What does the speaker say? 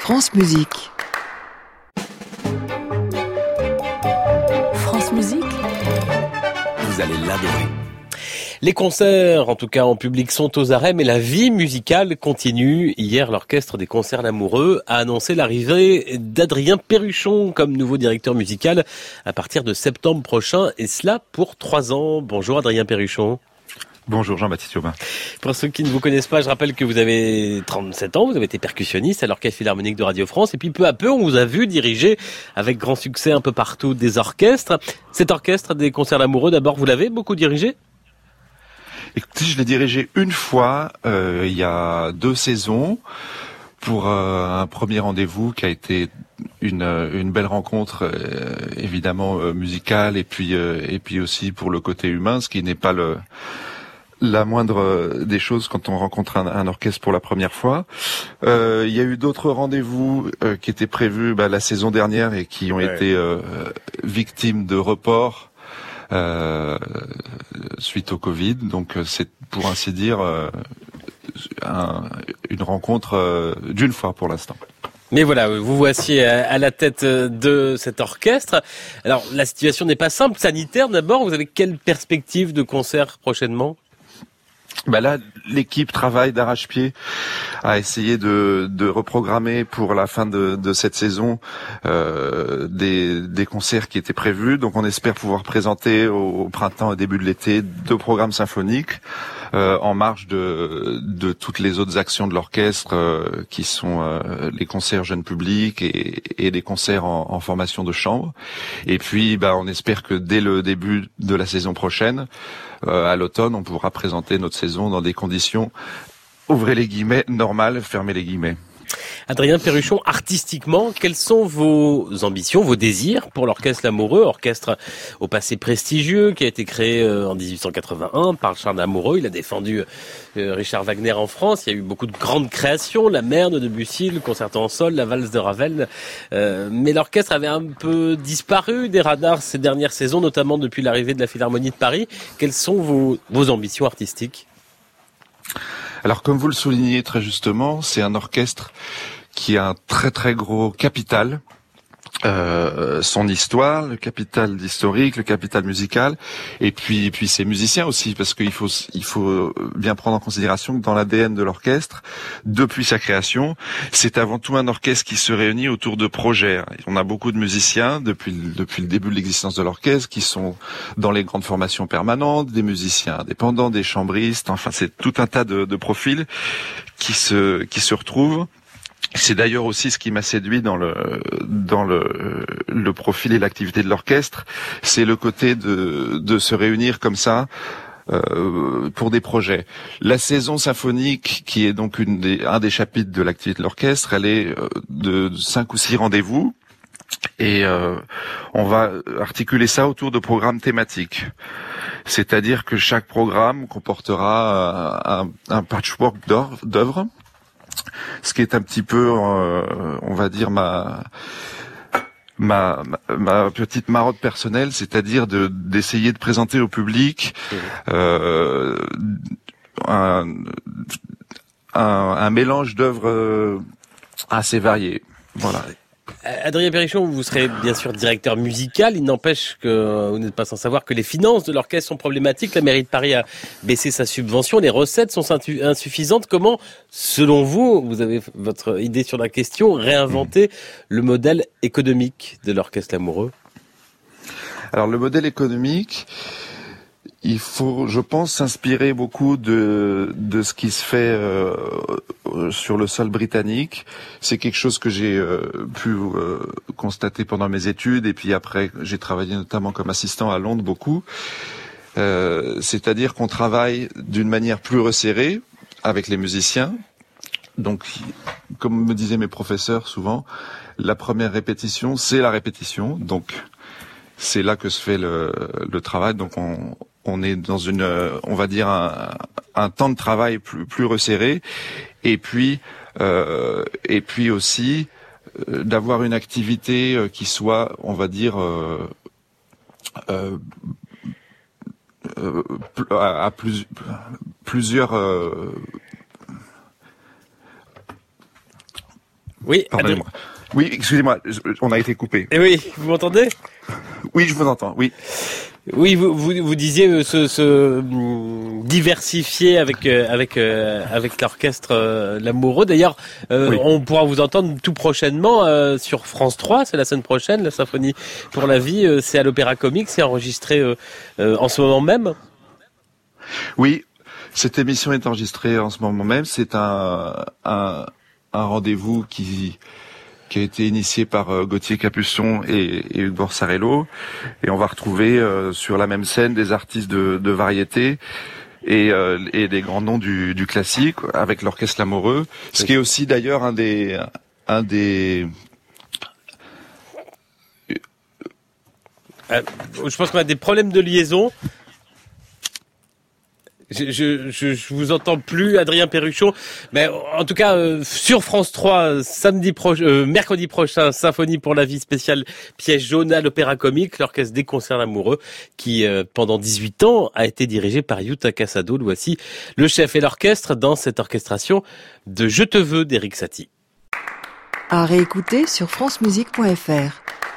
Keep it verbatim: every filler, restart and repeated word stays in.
France Musique. France Musique. Vous allez l'adorer. Les concerts, en tout cas en public, sont aux arrêts, mais la vie musicale continue. Hier, l'Orchestre des Concerts Lamoureux a annoncé l'arrivée d'Adrien Perruchon comme nouveau directeur musical à partir de septembre prochain, et cela pour trois ans. Bonjour Adrien Perruchon. Bonjour Jean-Baptiste Aubin. Pour ceux qui ne vous connaissent pas, je rappelle que vous avez trente-sept ans, vous avez été percussionniste à l'Orchestre Philharmonique de Radio France, et puis peu à peu, on vous a vu diriger avec grand succès un peu partout des orchestres. Cet Orchestre des Concerts Lamoureux, d'abord, vous l'avez beaucoup dirigé ? Écoutez, je l'ai dirigé une fois, euh, il y a deux saisons, pour euh, un premier rendez-vous qui a été une, une belle rencontre, euh, évidemment euh, musicale, et puis euh, et puis aussi pour le côté humain, ce qui n'est pas le la moindre des choses quand on rencontre un, un orchestre pour la première fois. Euh, il y a eu d'autres rendez-vous euh, qui étaient prévus bah, la saison dernière et qui ont ouais. été euh, victimes de reports. Euh, suite au Covid, donc c'est pour ainsi dire euh, un, une rencontre euh, d'une fois pour l'instant. Mais voilà, vous voici à la tête de cet orchestre. Alors la situation n'est pas simple, sanitaire d'abord. Vous avez quelle perspective de concert prochainement ? Bah là, l'équipe travaille d'arrache-pied à essayer de, de reprogrammer pour la fin de, de cette saison euh, des, des concerts qui étaient prévus. Donc on espère pouvoir présenter au, au printemps et début de l'été deux programmes symphoniques euh, en marge de, de toutes les autres actions de l'orchestre euh, qui sont euh, les concerts jeunes publics et, et les concerts en, en formation de chambre. Et puis bah, on espère que dès le début de la saison prochaine, Euh, à l'automne, on pourra présenter notre saison dans des conditions, ouvrez les guillemets, normales, fermez les guillemets. Adrien Perruchon, artistiquement, quelles sont vos ambitions, vos désirs pour l'Orchestre Lamoureux, orchestre au passé prestigieux qui a été créé en dix-huit cent quatre-vingt-un par Charles Lamoureux. Il a défendu Richard Wagner en France. Il y a eu beaucoup de grandes créations, la Mer de Debussy, le Concerto en sol, la Valse de Ravel. Euh, mais l'orchestre avait un peu disparu des radars ces dernières saisons, notamment depuis l'arrivée de la Philharmonie de Paris. Quelles sont vos, vos ambitions artistiques ? Alors, comme vous le soulignez très justement, c'est un orchestre qui a un très très gros capital, euh, son histoire, le capital historique, le capital musical, et puis et puis ses musiciens aussi, parce qu'il faut il faut bien prendre en considération que dans l'A D N de l'orchestre, depuis sa création, c'est avant tout un orchestre qui se réunit autour de projets. On a beaucoup de musiciens depuis depuis le début de l'existence de l'orchestre qui sont dans les grandes formations permanentes, des musiciens indépendants, des chambristes, enfin c'est tout un tas de, de profils qui se qui se retrouvent. C'est d'ailleurs aussi ce qui m'a séduit dans le dans le le profil et l'activité de l'orchestre, c'est le côté de de se réunir comme ça euh, pour des projets. La saison symphonique, qui est donc une des un des chapitres de l'activité de l'orchestre, elle est de cinq ou six rendez-vous et euh, on va articuler ça autour de programmes thématiques. C'est-à-dire que chaque programme comportera un, un patchwork d'œuvres. Ce qui est un petit peu, euh, on va dire, ma, ma ma ma petite marotte personnelle, c'est-à-dire de d'essayer de présenter au public euh, un, un, un mélange d'œuvres assez variées. Voilà. Adrien Perruchon, vous serez bien sûr directeur musical. Il n'empêche que vous n'êtes pas sans savoir que les finances de l'orchestre sont problématiques. La mairie de Paris a baissé sa subvention. Les recettes sont insuffisantes. Comment, selon vous, vous avez votre idée sur la question, réinventer le modèle économique de l'Orchestre Lamoureux ? Alors le modèle économique, il faut, je pense, s'inspirer beaucoup de de ce qui se fait euh, sur le sol britannique. C'est quelque chose que j'ai euh, pu euh, constater pendant mes études, et puis après j'ai travaillé notamment comme assistant à Londres beaucoup. Euh, c'est-à-dire qu'on travaille d'une manière plus resserrée avec les musiciens. Donc, comme me disaient mes professeurs souvent, la première répétition, c'est la répétition. Donc, c'est là que se fait le, le travail. Donc, on on est dans une, on va dire un, un temps de travail plus, plus resserré, et puis euh, et puis aussi euh, d'avoir une activité euh, qui soit, on va dire, euh, euh, euh, à, à plus, plusieurs euh, Oui, pardonnez-moi. Oui, excusez-moi, on a été coupé. Et oui, vous m'entendez? Oui, je vous entends, oui. Oui, vous, vous, vous disiez se, se diversifier avec avec avec l'orchestre euh, Lamoureux. D'ailleurs, euh, oui. on pourra vous entendre tout prochainement euh, sur France trois. C'est la semaine prochaine, la Symphonie pour la vie. Euh, c'est à l'Opéra Comique. C'est enregistré euh, euh, en ce moment même. Oui, cette émission est enregistrée en ce moment même. C'est un un, un rendez-vous qui qui a été initié par euh, Gauthier Capuçon et, et Hugues Borsarello. Et on va retrouver euh, sur la même scène des artistes de, de variété et, euh, et des grands noms du, du classique avec l'orchestre Lamoureux. Ce qui est aussi d'ailleurs un des... Un des euh, je pense qu'on a des problèmes de liaison. Je, je, je, je vous entends plus, Adrien Perruchon, mais en tout cas euh, sur France trois, samedi proche, euh, mercredi prochain, Symphonie pour la vie spéciale Piège jaune à l'Opéra Comique, l'orchestre des concerts Lamoureux, qui euh, pendant dix-huit ans a été dirigé par Yuta Casado. Le voici, le chef et l'orchestre dans cette orchestration de Je te veux d'Éric Satie. À réécouter sur francemusique point f r.